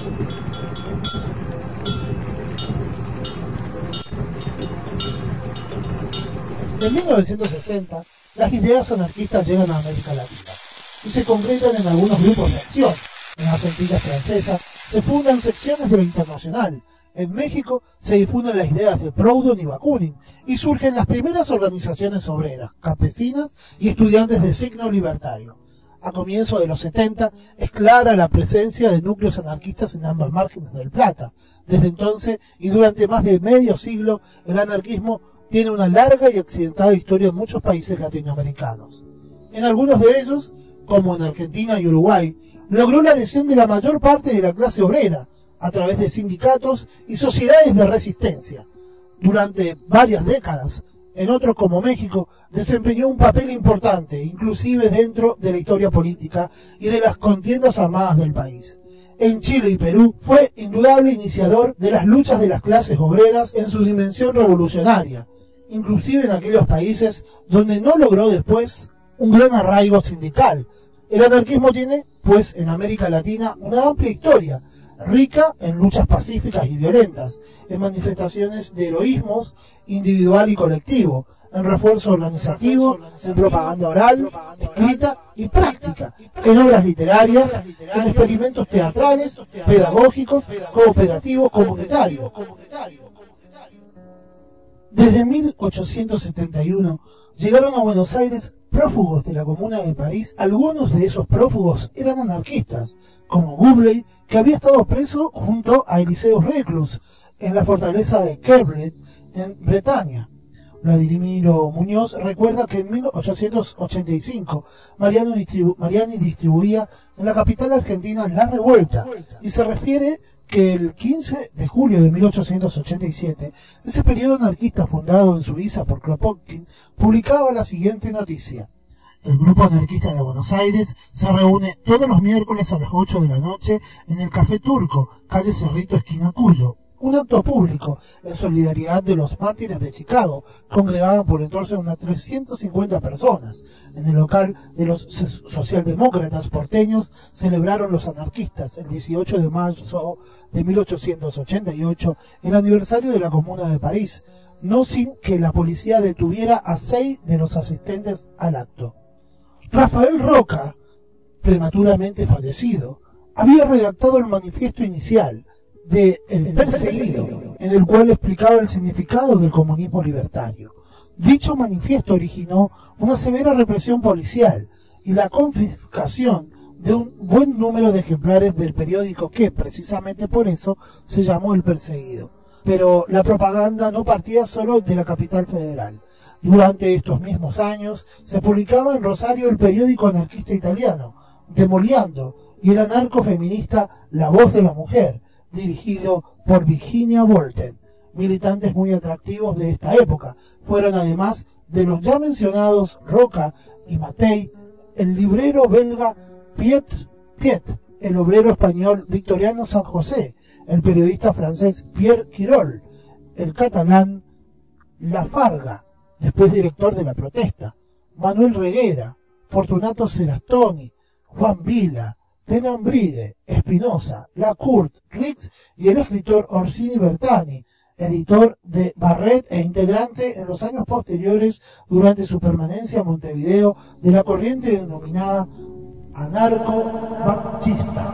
En 1960, las ideas anarquistas llegan a América Latina y se concretan en algunos grupos de acción. En las Antillas francesas se fundan secciones de la Internacional. En México se difunden las ideas de Proudhon y Bakunin y surgen las primeras organizaciones obreras, campesinas y estudiantes de signo libertario. A comienzos de los 70 es clara la presencia de núcleos anarquistas en ambas márgenes del Plata. Desde entonces y durante más de medio siglo, el anarquismo tiene una larga y accidentada historia en muchos países latinoamericanos. En algunos de ellos, como en Argentina y Uruguay, logró la adhesión de la mayor parte de la clase obrera a través de sindicatos y sociedades de resistencia. Durante varias décadas, en otros como México, desempeñó un papel importante, inclusive dentro de la historia política y de las contiendas armadas del país. En Chile y Perú fue indudable iniciador de las luchas de las clases obreras en su dimensión revolucionaria, inclusive en aquellos países donde no logró después un gran arraigo sindical. El anarquismo tiene, pues, en América Latina una amplia historia, rica en luchas pacíficas y violentas, en manifestaciones de heroísmos individual y colectivo, en refuerzo organizativo, en propaganda oral, escrita y práctica, en obras literarias, en experimentos teatrales, pedagógicos, cooperativos, comunitarios. Desde 1871 llegaron a Buenos Aires prófugos de la Comuna de París. Algunos de esos prófugos eran anarquistas, como Goubley, que había estado preso junto a Eliseo Reclus en la fortaleza de Kerblet, en Bretaña. Vladimiro Muñoz recuerda que en 1885 Mariani distribuía en la capital argentina La Revuelta y se refiere que el 15 de julio de 1887, ese periodo anarquista fundado en Suiza por Kropotkin, publicaba la siguiente noticia. El grupo anarquista de Buenos Aires se reúne todos los miércoles a las 8 de la noche en el Café Turco, calle Cerrito, esquina Cuyo. Un acto público en solidaridad de los mártires de Chicago, congregaban por entonces unas 350 personas. En el local de los socialdemócratas porteños celebraron los anarquistas el 18 de marzo de 1888 el aniversario de la Comuna de París, no sin que la policía detuviera a 6 de los asistentes al acto. Rafael Roca, prematuramente fallecido, había redactado el manifiesto inicial de El Perseguido, en el cual explicaba el significado del comunismo libertario. Dicho manifiesto originó una severa represión policial y la confiscación de un buen número de ejemplares del periódico que, precisamente por eso, se llamó El Perseguido. Pero la propaganda no partía solo de la capital federal. Durante estos mismos años se publicaba en Rosario el periódico anarquista italiano, Demoliando, y el anarcofeminista La Voz de la Mujer, dirigido por Virginia Volten. Militantes muy atractivos de esta época fueron, además de los ya mencionados Roca y Mattei, el librero belga Piet, el obrero español Victoriano San José, el periodista francés Pierre Quirol, el catalán Lafarga, después director de La Protesta, Manuel Reguera, Fortunato Serastoni, Juan Vila, Tenambride, Espinosa, Lacourt, Rix y el escritor Orsini Bertani, editor de Barret e integrante en los años posteriores, durante su permanencia en Montevideo, de la corriente denominada anarco-baptista.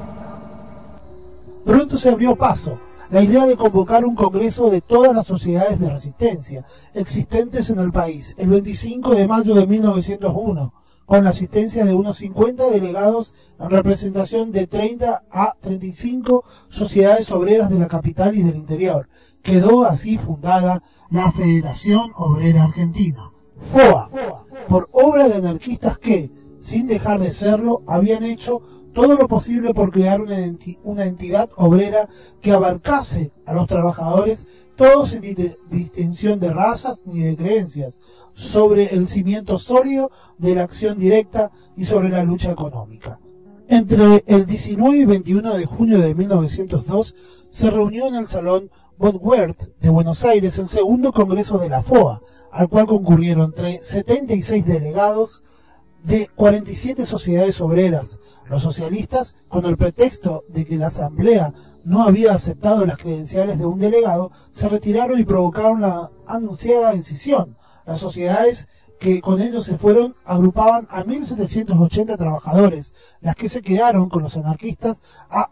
Pronto se abrió paso la idea de convocar un congreso de todas las sociedades de resistencia existentes en el país, el 25 de mayo de 1901, con la asistencia de unos 50 delegados en representación de 30 a 35 sociedades obreras de la capital y del interior. Quedó así fundada la Federación Obrera Argentina, FOA, por obra de anarquistas que, sin dejar de serlo, habían hecho todo lo posible por crear una entidad obrera que abarcase a los trabajadores, todos sin distinción de razas ni de creencias, sobre el cimiento sólido de la acción directa y sobre la lucha económica. Entre el 19 y 21 de junio de 1902 se reunió en el Salón Botwerth de Buenos Aires el segundo congreso de la FOA, al cual concurrieron entre 76 delegados de 47 sociedades obreras. Los socialistas, con el pretexto de que la asamblea no había aceptado las credenciales de un delegado, se retiraron y provocaron la anunciada incisión. Las sociedades que con ellos se fueron agrupaban a 1.780 trabajadores, las que se quedaron con los anarquistas a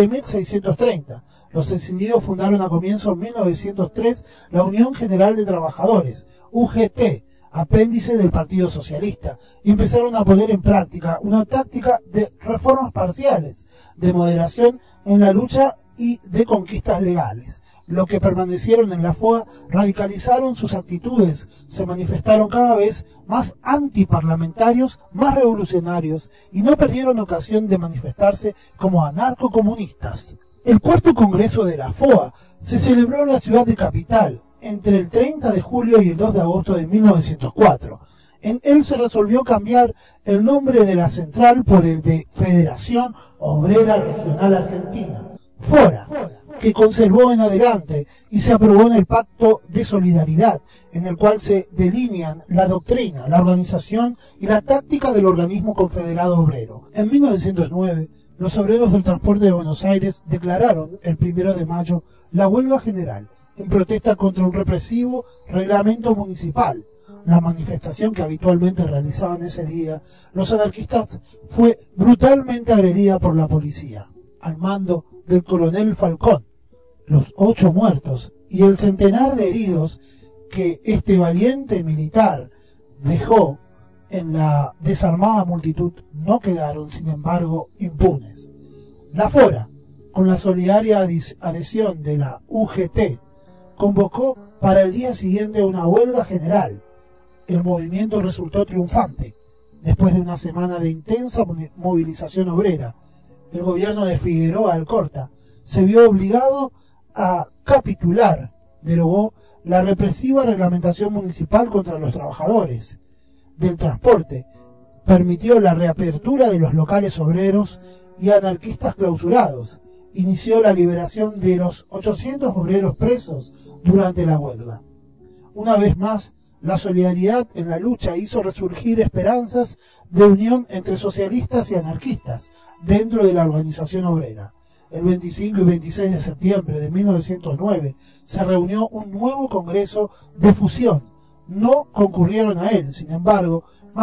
7.630. Los escindidos fundaron a comienzos de 1903 la Unión General de Trabajadores, UGT, apéndice del Partido Socialista, y empezaron a poner en práctica una táctica de reformas parciales, de moderación en la lucha y de conquistas legales. Los que permanecieron en la FOA radicalizaron sus actitudes, se manifestaron cada vez más antiparlamentarios, más revolucionarios, y no perdieron ocasión de manifestarse como anarcocomunistas. El cuarto congreso de la FOA se celebró en la ciudad de Capital entre el 30 de julio y el 2 de agosto de 1904. En él se resolvió cambiar el nombre de la central por el de Federación Obrera Regional Argentina, FORA, que conservó en adelante, y se aprobó en el Pacto de Solidaridad, en el cual se delinean la doctrina, la organización y la táctica del organismo confederado obrero. En 1909, los obreros del transporte de Buenos Aires declararon el 1 de mayo la huelga general, en protesta contra un represivo reglamento municipal. La manifestación que habitualmente realizaban ese día, los anarquistas, fue brutalmente agredida por la policía, al mando del coronel Falcón. Los 8 muertos y el centenar de heridos que este valiente militar dejó en la desarmada multitud no quedaron, sin embargo, impunes. La FORA, con la solidaria adhesión de la UGT, convocó para el día siguiente una huelga general. El movimiento resultó triunfante. Después de una semana de intensa movilización obrera, el gobierno de Figueroa Alcorta se vio obligado a capitular, derogó la represiva reglamentación municipal contra los trabajadores del transporte, permitió la reapertura de los locales obreros y anarquistas clausurados, inició la liberación de los 800 obreros presos durante la huelga. Una vez más, la solidaridad en la lucha hizo resurgir esperanzas de unión entre socialistas y anarquistas dentro de la organización obrera. El 25 y 26 de septiembre de 1909 se reunió un nuevo congreso de fusión. No concurrieron a él, sin embargo, más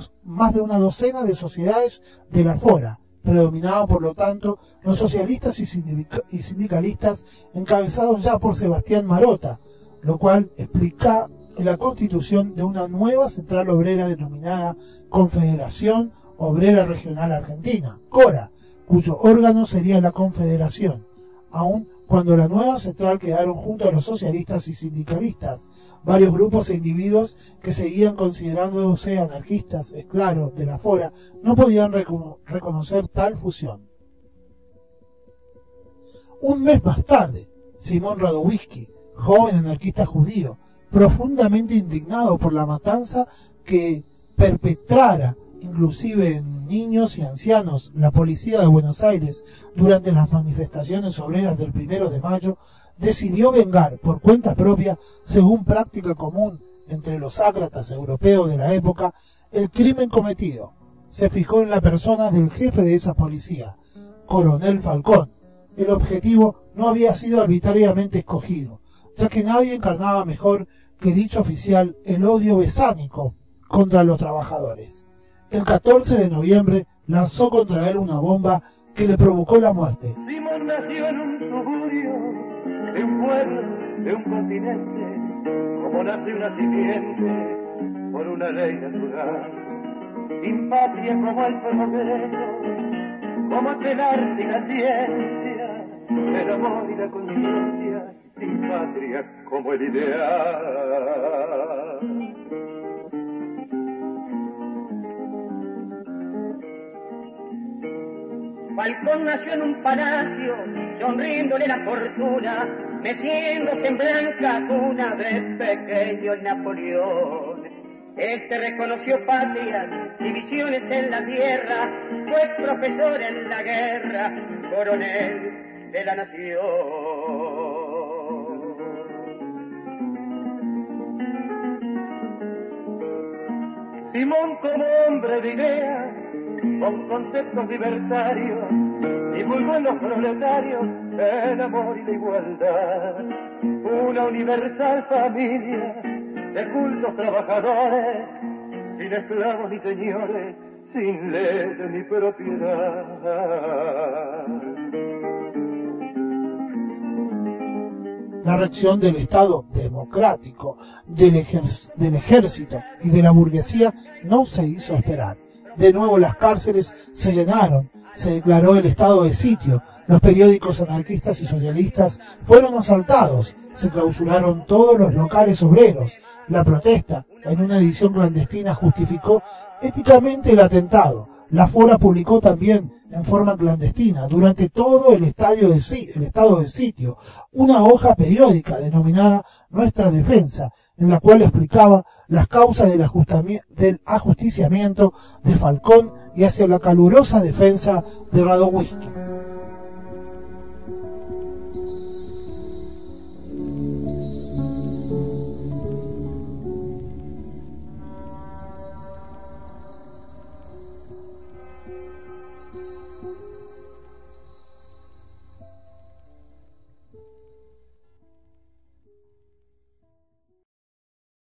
de una docena de sociedades de la FORA. Predominaban, por lo tanto, los socialistas y sindicalistas encabezados ya por Sebastián Marota, lo cual explica la constitución de una nueva central obrera denominada Confederación Obrera Regional Argentina, CORA, cuyo órgano sería la Confederación, aun cuando la nueva central quedaron junto a los socialistas y sindicalistas, varios grupos e individuos que seguían considerándose anarquistas, es claro, de la FORA, no podían reconocer tal fusión. Un mes más tarde, Simón Radowisky, joven anarquista judío, profundamente indignado por la matanza que perpetrara, inclusive en niños y ancianos, la policía de Buenos Aires durante las manifestaciones obreras del 1 de mayo, decidió vengar por cuenta propia, según práctica común entre los ácratas europeos de la época, el crimen cometido. Se fijó en la persona del jefe de esa policía, coronel Falcón. El objetivo no había sido arbitrariamente escogido, ya que nadie encarnaba mejor que dicho oficial el odio besánico contra los trabajadores. El 14 de noviembre lanzó contra él una bomba que le provocó la muerte. Simón nació en un suburbio de un pueblo, de un continente, como nace una simiente por una ley natural, sin patria como el progreso, como el arte y la ciencia, el amor y la conciencia, sin patria como el ideal. Falcón nació en un palacio, sonriéndole la fortuna, meciéndose en blanca cuna de pequeño Napoleón. Este reconoció patrias, divisiones en la tierra, fue profesor en la guerra, coronel de la nación. Simón como hombre de ideas, con conceptos libertarios, divulgó en los proletarios el amor y la igualdad. Una universal familia de cultos trabajadores, sin esclavos ni señores, sin leyes ni propiedad. La reacción del Estado democrático, del ejército y de la burguesía no se hizo esperar. De nuevo las cárceles se llenaron, se declaró el estado de sitio, los periódicos anarquistas y socialistas fueron asaltados, se clausuraron todos los locales obreros. La protesta, en una edición clandestina, justificó éticamente el atentado. La Fora publicó también, en forma clandestina, durante todo el estado de sitio, una hoja periódica denominada Nuestra Defensa, en la cual explicaba las causas del ajusticiamiento de Falcón y hacia la calurosa defensa de Radowisky.